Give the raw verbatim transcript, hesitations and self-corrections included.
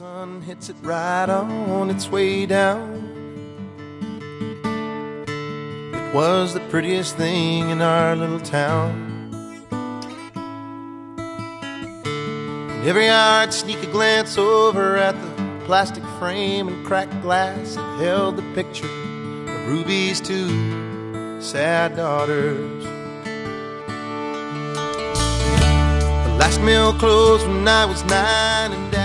sun hits it right on its way down. It was the prettiest thing in our little town. And every hour I'd sneak a glance over at the plastic frame and cracked glass that held the picture of Ruby's two sad daughters. The last meal closed when I was nine, and Dad